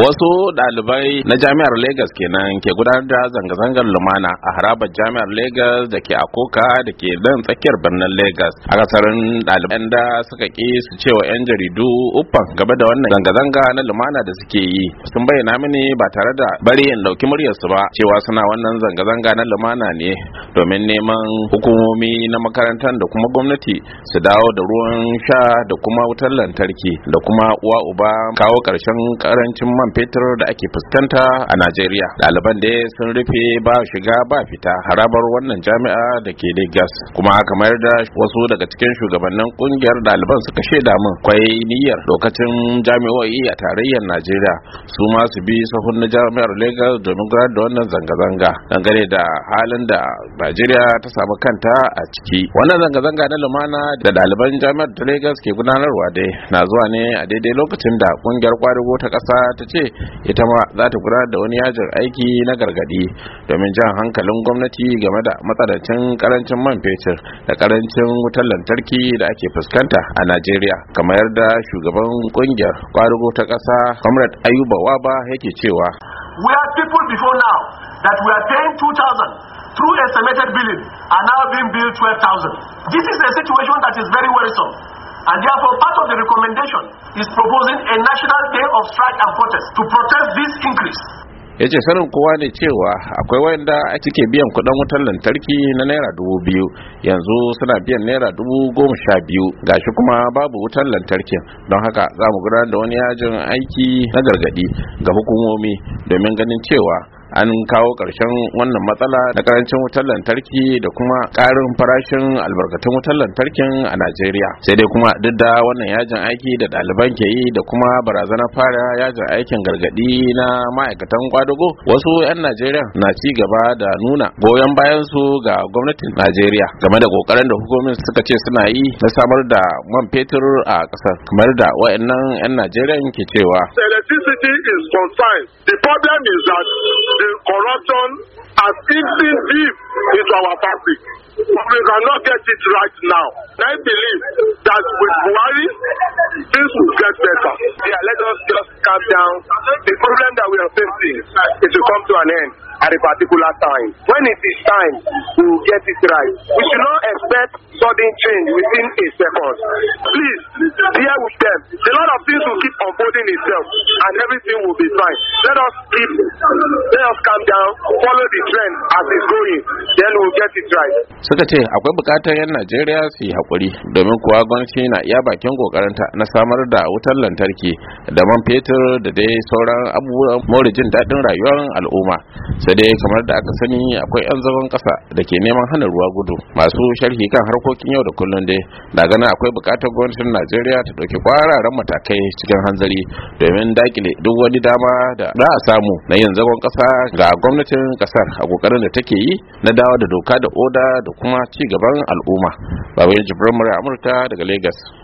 Wasu ɗalibai na jami'ar Legas kenan ke gudanar da zanga-zangar lumana a harabar jami'ar Legas da ke Akoka da ke nan tsakiyar birnin Legas. Akasarin ɗaliban da suka ƙi su cewa 'yan jaridu uffan gaba da wannan zanga-zanga na lumana da suke yi sun bayyana mini ba tare da bari in ɗauki muryarsu ba cewa suna wannan zanga-zanga na lumana ne domin neman hukumomi na makarantar da kuma gwamnati su dawo da ruwan sha da kuma wutar lantarki da kuma uwa uba kawo ƙarshen ƙarancin man fetur da ake fuskanta a Najeriya. Ɗaliban da sun rufe ba shiga ba fita harabar wannan jami'a da ke Lagos. Kuma kamar da wasu daga cikin shugabannin kungiyar ɗaliban suka shaida min kwai niyyar lokacin jami'o'i a tarayyar Najeriya su ma su bi sahun na jami'ar Lagos domin gudanar da wannan zanga-zanga dangane da halin da Najeriya ta samu kanta a ciki. Wannan zanga-zanga na lumana da ɗaliban jami'ar ta Lagos ke gudanarwa dai na zuwa ne a daidai lokacin da kungiyar kwadago ta ƙasa ta ce ita ma za ta gudanar da wani yajin aiki na gargadi domin jan hankalin gwamnati game da matsanancin karancin man fetur da karancin wutar lantarki da ake fuskanta a Najeriya, kamar yadda shugaban kungiyar kwadago ta ƙasa Comrade Ayuba Waba yake cewa we are people before now that we are paying 2,000 through estimated billing are now being billed 12,000. This is a situation that is very worrisome. And therefore, part of the recommendation is proposing a national day of strike and protest to protest this increase. Ya ce sanin kowa ne cewa akwai wanda suke biyan kudin wutar lantarki na naira 2,000 yanzu suna biyan naira 12,000 gashi kuma babu wutar lantarkin, don haka za mu gudanar da wani yajin aiki na gargadi ga hukumomi domin ganin cewa an kawo ƙarshen wannan matsala na karancin wutar lantarki da kuma ƙarin farashin albarkatun wutar lantarkin a Najeriya. Sai dai kuma duk da wannan yajin aiki da ɗaliban ke yi da kuma barazanar fara yajin aikin gargaɗi na ma'aikatan kwadago, wasu 'yan Najeriya na ci gaba da nuna goyon bayan su ga gwamnatin Najeriya game da ƙoƙarin da hukumomin suka ce suna yi na samar da man fetur a ƙasar, kamar da wayannan 'yan Najeriya ke cewa. Electricity is concerned. The problem is that the corruption has eaten deep into our fabric. We cannot get it right now. I believe that with Buhari, things will get better. Yeah, let us just calm down. The problem that we are facing is to come to an end at a particular time. When it is time, we will get it right. We should not expect sudden change within a second. Please, bear with them. A lot of things will keep unfolding itself and everything will be fine. Let us calm down, follow the trend as it's going, then we'll get it right. Suka ce akwai bukatar 'yan Najeriya su yi haƙuri domin kuwa gwamnati na iya bakin kokarinta na samar da wutar lantarki da man fetur da dai sauran abubuwan more jin daɗin rayuwar al'umma. Sai dai kamar da aka sani akwai 'yan zagon ƙasa da ke neman hana ruwa gudu. Masu sharhi kan harkokin yau da kullum dai da gana akwai bukatar gwamnatin Najeriya ta ɗauki kwararan matakai cikin hanzari domin dakile duk wani dama da za a samu na yin zagon ƙasa ga gwamnatin ƙasar a kokarin da take yi na dawo da doka da oda da kuma ci gaban al'umma. Babayin Jibrin Amurka daga Lagos.